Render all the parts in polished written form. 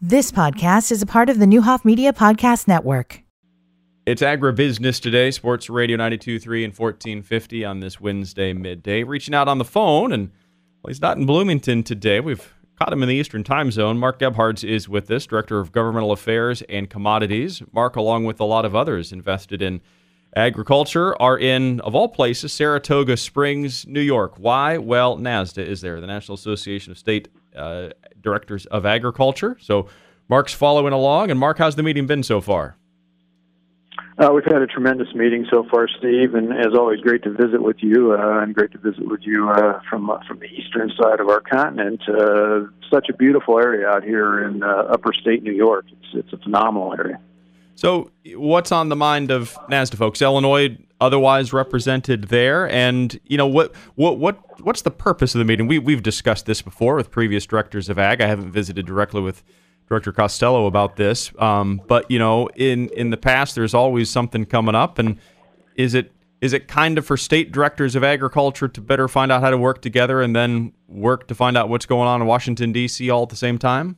This podcast is a part of the Newhoff Media Podcast Network. It's Agribusiness Today, Sports Radio 92.3 and 1450 on this Wednesday midday. Reaching out on the phone, and well, he's not in Bloomington today. We've caught him in the Eastern time zone. Mark Gebhards is with us, Director of Governmental Affairs and Commodities. Mark, along with a lot of others invested in agriculture, are in, of all places, Saratoga Springs, New York. Why? Well, NASDA is there, the National Association of State Directors of Agriculture. So Mark's following along. And Mark, how's the meeting been so far? We've had a tremendous meeting so far, Steve, and as always, great to visit with you, and great to visit with you from the eastern side of our continent. Such a beautiful area out here in upper state New York. It's a phenomenal area. So what's on the mind of NASDA folks? Illinois otherwise represented there, and you know what's the purpose of the meeting? We've discussed this before with previous directors of ag. I haven't visited directly with Director Costello about this, but you know, in the past, there's always something coming up, and is it kind of for state directors of agriculture to better find out how to work together and then work to find out what's going on in Washington, D.C. all at the same time?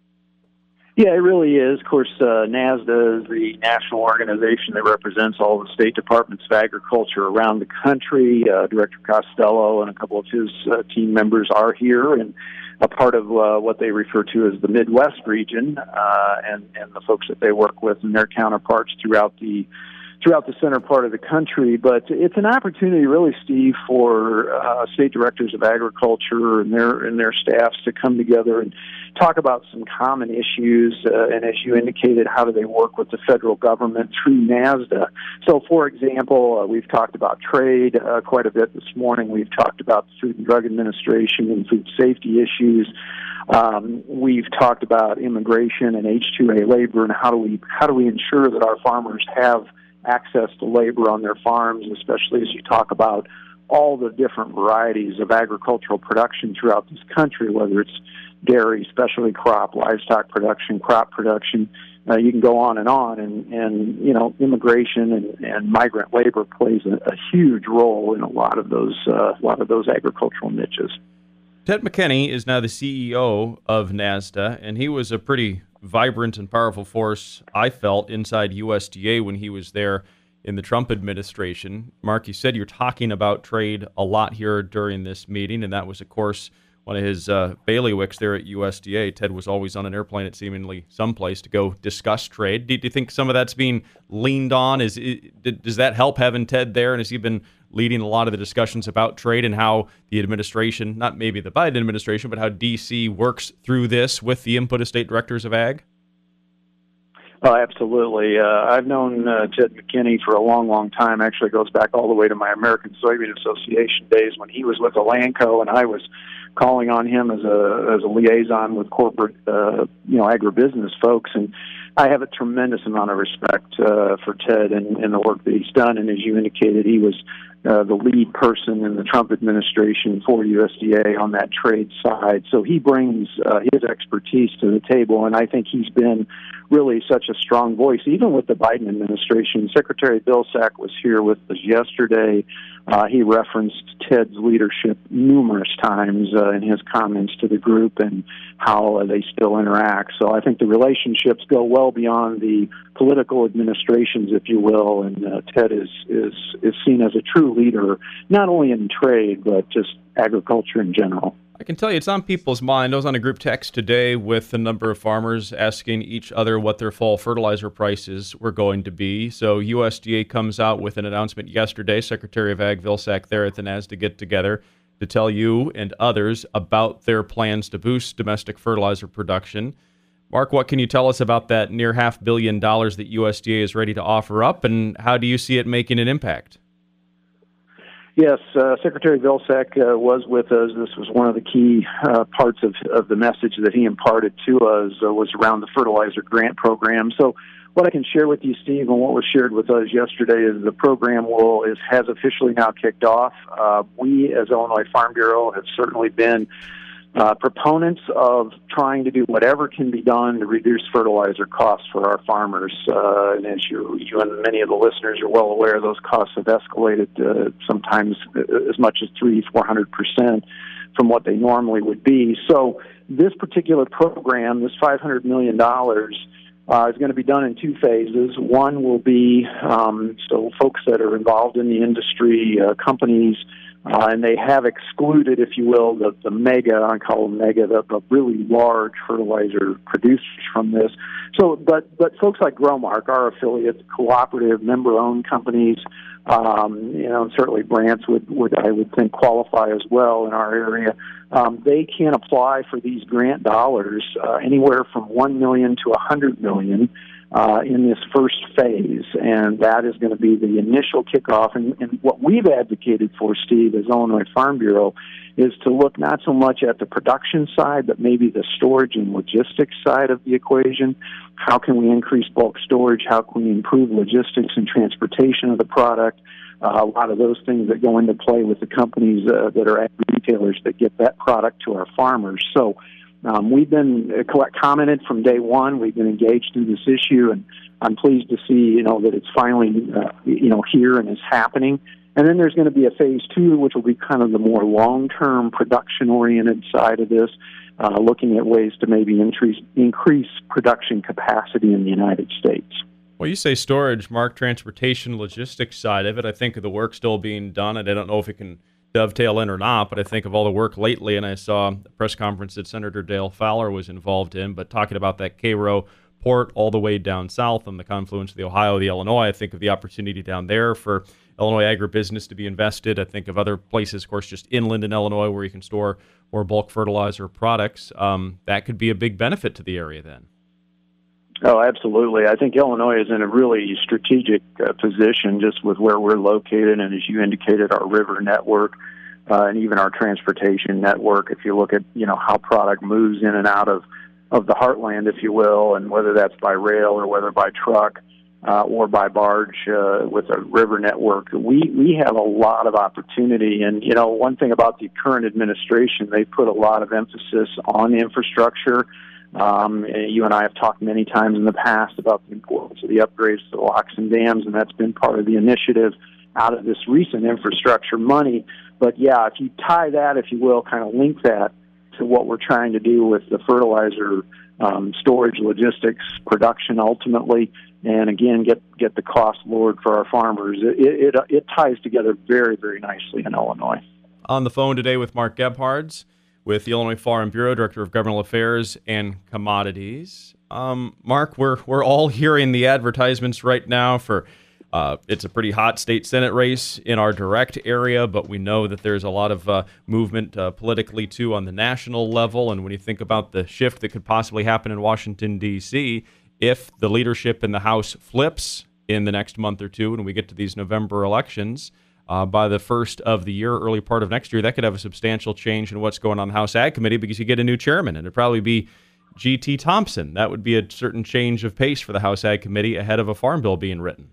Yeah, it really is. Of course, NASDA is the national organization that represents all the state departments of agriculture around the country. Director Costello and a couple of his team members are here, and a part of what they refer to as the Midwest region, and the folks that they work with and their counterparts throughout the center part of the country. But it's an opportunity, really, Steve, for state directors of agriculture and their staffs to come together and talk about some common issues, and as you indicated, how do they work with the federal government through NASDA. So, for example, we've talked about trade quite a bit this morning. We've talked about the Food and Drug Administration and food safety issues. We've talked about immigration and H-2A labor, and how do we ensure that our farmers have access to labor on their farms, especially as you talk about all the different varieties of agricultural production throughout this country, whether it's dairy, specialty crop, livestock production, crop production. You can go on, and you know, immigration and migrant labor plays a huge role in a lot of those agricultural niches. Ted McKinney is now the CEO of NASDA, and he was a pretty vibrant and powerful force, I felt, inside USDA when he was there in the Trump administration. Mark, you said you're talking about trade a lot here during this meeting, and that was, of course, one of his bailiwicks there at USDA. Ted was always on an airplane at seemingly someplace to go discuss trade. Do you think some of that's being leaned on? Does that help having Ted there, and has he been leading a lot of the discussions about trade and how the administration, not maybe the Biden administration, but how D.C. works through this with the input of state directors of ag? Oh, absolutely. I've known Ted McKinney for a long, long time. Actually, it goes back all the way to my American Soybean Association days when he was with Elanco, and I was calling on him as a liaison with corporate, agribusiness folks. And I have a tremendous amount of respect for Ted and the work that he's done. And as you indicated, he was the lead person in the Trump administration for USDA on that trade side. So he brings his expertise to the table, and I think he's been really such a strong voice, even with the Biden administration. Secretary Vilsack was here with us yesterday. He referenced Ted's leadership numerous times in his comments to the group and how they still interact. So I think the relationships go well beyond the political administrations, if you will, and Ted is seen as a true leader, not only in trade, but just agriculture in general. I can tell you it's on people's mind. I was on a group text today with a number of farmers asking each other what their fall fertilizer prices were going to be. So USDA comes out with an announcement yesterday, Secretary of Ag Vilsack there at the NASDA get-together, to tell you and others about their plans to boost domestic fertilizer production. Mark, what can you tell us about that near $500 million that USDA is ready to offer up, and how do you see it making an impact? Yes, Secretary Vilsack was with us. This was one of the key parts of the message that he imparted to us was around the fertilizer grant program. So what I can share with you, Steve, and what was shared with us yesterday is the program has officially now kicked off. We, as Illinois Farm Bureau, have certainly been proponents of trying to do whatever can be done to reduce fertilizer costs for our farmers. And as you and many of the listeners are well aware, those costs have escalated sometimes as much as 300-400% from what they normally would be. So this particular program, this $500 million, is going to be done in two phases. One will be so folks that are involved in the industry, companies, and they have excluded, if you will, the mega, I call them mega, the really large fertilizer producers from this. So, but folks like Growmark, our affiliate, cooperative, member-owned companies, and certainly Brandt's would I would think qualify as well in our area. They can apply for these grant dollars anywhere from $1 million to $100 million in this first phase, and that is going to be the initial kickoff. And what we've advocated for, Steve, as Illinois Farm Bureau, is to look not so much at the production side, but maybe the storage and logistics side of the equation. How can we increase bulk storage? How can we improve logistics and transportation of the product? A lot of those things that go into play with the companies that are retailers that get that product to our farmers. So we've been commented from day one. We've been engaged in this issue, and I'm pleased to see, that it's finally, here and is happening. And then there's going to be a phase two, which will be kind of the more long-term production-oriented side of this, looking at ways to maybe increase production capacity in the United States. Well, you say storage, Mark, transportation, logistics side of it. I think of the work still being done, and I don't know if it can dovetail in or not, but I think of all the work lately, and I saw a press conference that Senator Dale Fowler was involved in, but talking about that Cairo port all the way down south on the confluence of the Ohio, the Illinois. I think of the opportunity down there for Illinois agribusiness to be invested. I think of other places, of course, just inland in Illinois where you can store more bulk fertilizer products. That could be a big benefit to the area then. Oh, absolutely. I think Illinois is in a really strategic position just with where we're located, and as you indicated, our river network and even our transportation network. If you look at, how product moves in and out of the heartland, if you will, and whether that's by rail or whether by truck or by barge with a river network, we have a lot of opportunity. And, one thing about the current administration, they put a lot of emphasis on infrastructure. You and I have talked many times in the past about the importance of the upgrades to the locks and dams, and that's been part of the initiative out of this recent infrastructure money. But, yeah, if you tie that, if you will, kind of link that to what we're trying to do with the fertilizer storage, logistics, production ultimately, and, again, get the cost lowered for our farmers, it ties together very, very nicely in Illinois. On the phone today with Mark Gebhards, with the Illinois Farm Bureau, Director of Governmental Affairs and Commodities. Mark, we're all hearing the advertisements right now for it's a pretty hot state Senate race in our direct area, but we know that there's a lot of movement politically, too, on the national level. And when you think about the shift that could possibly happen in Washington, D.C., if the leadership in the House flips in the next month or two when we get to these November elections, by the first of the year, early part of next year, that could have a substantial change in what's going on in the House Ag Committee because you get a new chairman, and it'd probably be G.T. Thompson. That would be a certain change of pace for the House Ag Committee ahead of a farm bill being written.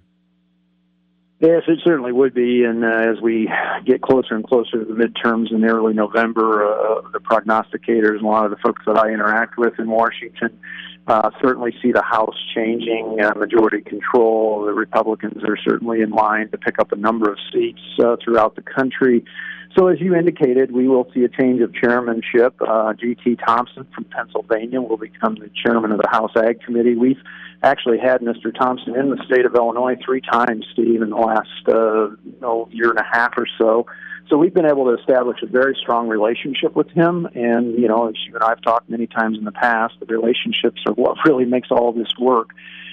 Yes, it certainly would be, and as we get closer and closer to the midterms in early November, the prognosticators and a lot of the folks that I interact with in Washington certainly see the House changing, majority control. The Republicans are certainly in line to pick up a number of seats throughout the country. So as you indicated, we will see a change of chairmanship. G.T. Thompson from Pennsylvania will become the chairman of the House Ag Committee. We've actually had Mr. Thompson in the state of Illinois 3 times, Steve, in the last year and a half or so. So we've been able to establish a very strong relationship with him. And, as you and I have talked many times in the past, the relationships are what really makes all of this work.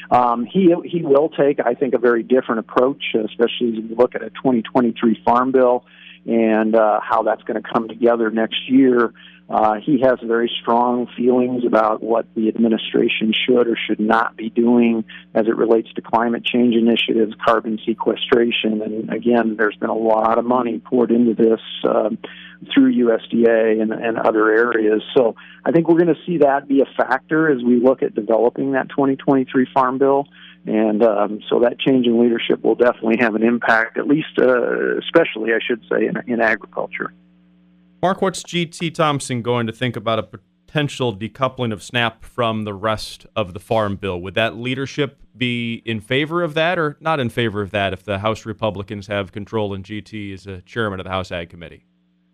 He will take, I think, a very different approach, especially as we look at a 2023 Farm Bill and how that's going to come together next year. He has very strong feelings about what the administration should or should not be doing as it relates to climate change initiatives, carbon sequestration, and again, there's been a lot of money poured into this through USDA and other areas. So I think we're going to see that be a factor as we look at developing that 2023 Farm Bill. And so that change in leadership will definitely have an impact, at least especially, I should say, in agriculture. Mark, what's G.T. Thompson going to think about a potential decoupling of SNAP from the rest of the Farm Bill? Would that leadership be in favor of that or not in favor of that if the House Republicans have control and G.T. is a chairman of the House Ag Committee?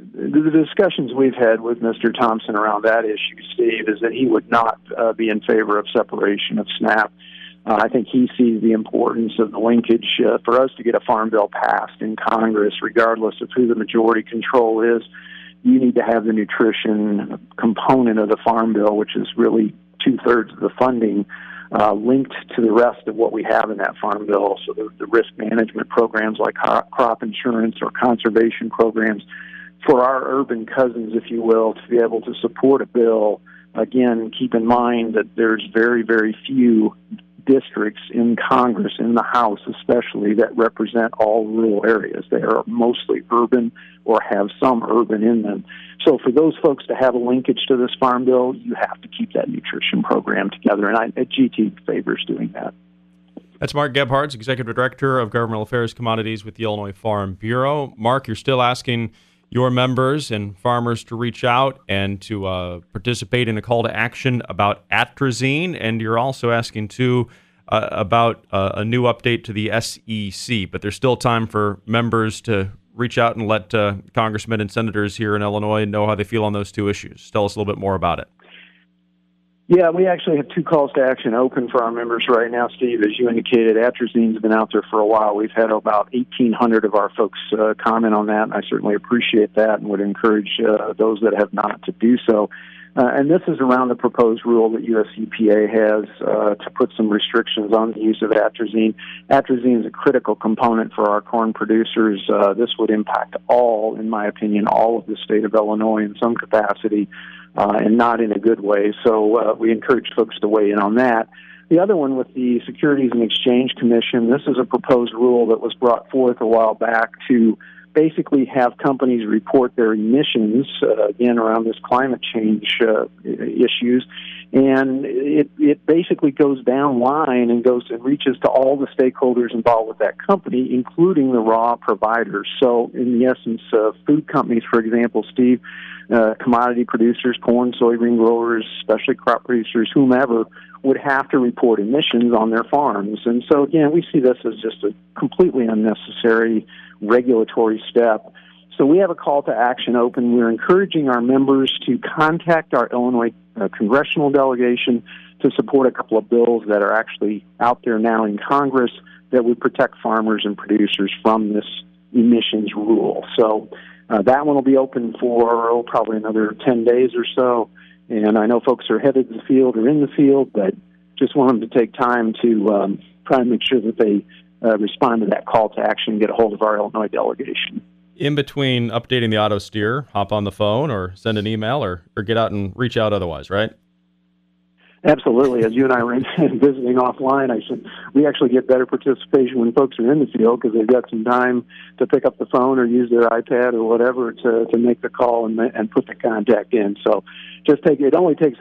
the discussions we've had with Mr. Thompson around that issue, Steve, is that he would not be in favor of separation of SNAP. I think he sees the importance of the linkage for us to get a farm bill passed in Congress, regardless of who the majority control is. You need to have the nutrition component of the farm bill, which is really 2/3 of the funding, linked to the rest of what we have in that farm bill. So the risk management programs like crop insurance or conservation programs for our urban cousins, if you will, to be able to support a bill. Again, keep in mind that there's very, very few districts in Congress, in the House especially, that represent all rural areas. They are mostly urban or have some urban in them. So for those folks to have a linkage to this farm bill, you have to keep that nutrition program together, and GT favors doing that. That's Mark Gebhardt, Executive Director of Governmental Affairs Commodities with the Illinois Farm Bureau. Mark, you're still asking your members and farmers to reach out and to participate in a call to action about atrazine, and you're also asking, too, about a new update to the SEC. But there's still time for members to reach out and let congressmen and senators here in Illinois know how they feel on those two issues. Tell us a little bit more about it. Yeah, we actually have 2 calls to action open for our members right now, Steve. As you indicated, atrazine's been out there for a while. We've had about 1,800 of our folks comment on that, and I certainly appreciate that and would encourage those that have not to do so. And this is around the proposed rule that U.S. EPA has to put some restrictions on the use of atrazine. Atrazine is a critical component for our corn producers. This would impact all, in my opinion, all of the state of Illinois in some capacity, and not in a good way. So we encourage folks to weigh in on that. The other one with the Securities and Exchange Commission, this is a proposed rule that was brought forth a while back to basically have companies report their emissions, again, around this climate change issues. And it basically goes down line and goes and reaches to all the stakeholders involved with that company, including the raw providers. So in the essence, food companies, for example, Steve, commodity producers, corn, soybean growers, especially crop producers, whomever, would have to report emissions on their farms. And so, again, we see this as just a completely unnecessary regulatory step. So we have a call to action open. We're encouraging our members to contact our Illinois congressional delegation to support a couple of bills that are actually out there now in Congress that would protect farmers and producers from this emissions rule. So that one will be open for probably another 10 days or so. And I know folks are headed to the field or in the field, but just want them to take time to try and make sure that they respond to that call to action and get a hold of our Illinois delegation. In between updating the auto steer, hop on the phone or send an email or get out and reach out otherwise, right? Absolutely. As you and I were visiting offline, I said we actually get better participation when folks are in the field because they've got some time to pick up the phone or use their iPad or whatever to make the call and put the contact in. So just it only takes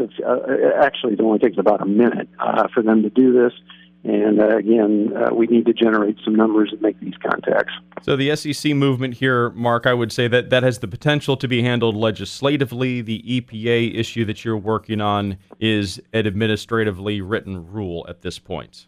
about a minute for them to do this. And again, we need to generate some numbers and make these contacts. So the SEC movement here, Mark, I would say that has the potential to be handled legislatively. The EPA issue that you're working on is an administratively written rule at this point.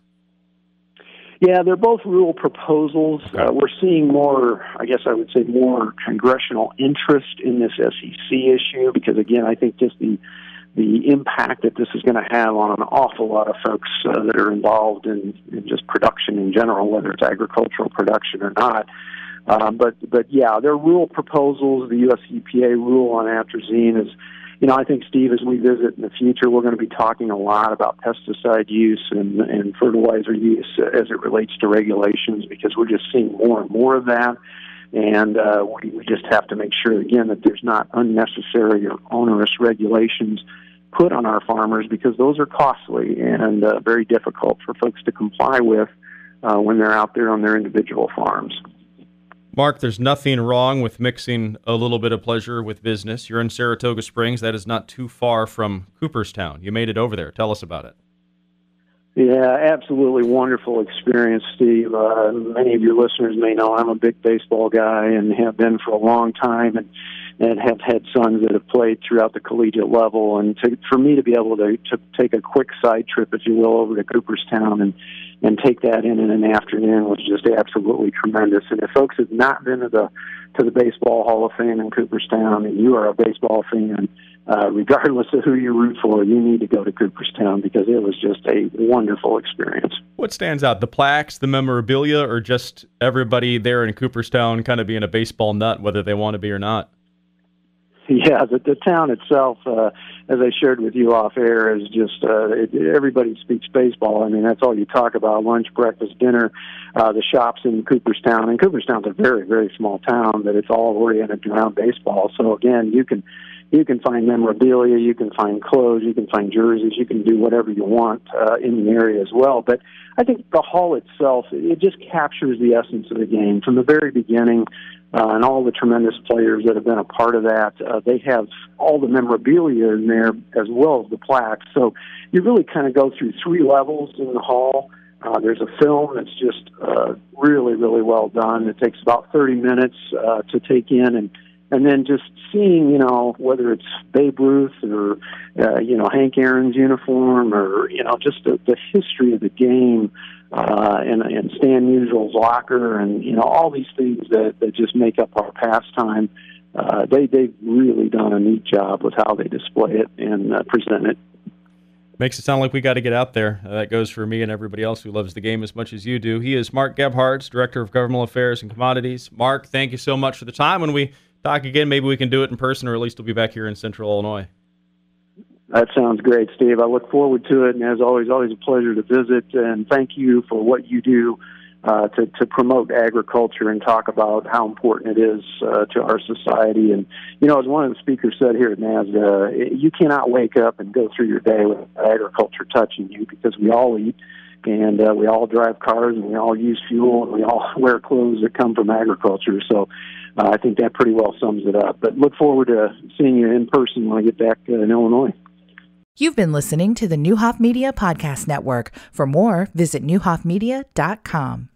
Yeah, they're both rule proposals. Okay. We're seeing more, I guess I would say, more congressional interest in this SEC issue because, again, I think just the impact that this is going to have on an awful lot of folks that are involved in just production in general, whether it's agricultural production or not. But yeah, their rule proposals, the U.S. EPA rule on atrazine is, I think, Steve, as we visit in the future, we're going to be talking a lot about pesticide use and fertilizer use as it relates to regulations because we're just seeing more and more of that. And we just have to make sure, again, that there's not unnecessary or onerous regulations put on our farmers because those are costly and very difficult for folks to comply with when they're out there on their individual farms. Mark, there's nothing wrong with mixing a little bit of pleasure with business. You're in Saratoga Springs. That is not too far from Cooperstown. You made it over there. Tell us about it. Yeah, absolutely wonderful experience, Steve. Many of your listeners may know I'm a big baseball guy and have been for a long time, and have had sons that have played throughout the collegiate level. And for me to be able to take a quick side trip, if you will, over to Cooperstown and take that in an afternoon was just absolutely tremendous. And if folks have not been to the Baseball Hall of Fame in Cooperstown, and you are a baseball fan, regardless of who you root for, you need to go to Cooperstown because it was just a wonderful experience. What stands out, the plaques, the memorabilia, or just everybody there in Cooperstown kind of being a baseball nut, whether they want to be or not? Yeah, the town itself, as I shared with you off air, is just everybody speaks baseball. I mean, that's all you talk about: lunch, breakfast, dinner, the shops in Cooperstown. And Cooperstown's a very, very small town, but it's all oriented around baseball. So again, you can find memorabilia, you can find clothes, you can find jerseys, you can do whatever you want in the area as well. But I think the hall itself, it just captures the essence of the game from the very beginning. And all the tremendous players that have been a part of that, they have all the memorabilia in there as well as the plaques. So you really kind of go through three levels in the hall. There's a film that's just really, really well done. It takes about 30 minutes to take in, and then just seeing, whether it's Babe Ruth or, Hank Aaron's uniform or, just the history of the game, and Stan Musial's locker and, all these things that just make up our pastime. They've really done a neat job with how they display it and present it. Makes it sound like we got to get out there. That goes for me and everybody else who loves the game as much as you do. He is Mark Gebhardt, Director of Governmental Affairs and Commodities. Mark, thank you so much for the time. When we talk again, maybe we can do it in person, or at least we'll be back here in Central Illinois. That sounds great, Steve. I look forward to it, and as always a pleasure to visit. And thank you for what you do to promote agriculture and talk about how important it is to our society. And, as one of the speakers said here at NASDA, you cannot wake up and go through your day with agriculture touching you, because we all eat, and we all drive cars, and we all use fuel, and we all wear clothes that come from agriculture. So I think that pretty well sums it up. But look forward to seeing you in person when I get back in Illinois. You've been listening to the Neuhoff Media Podcast Network. For more, visit neuhoffmedia.com.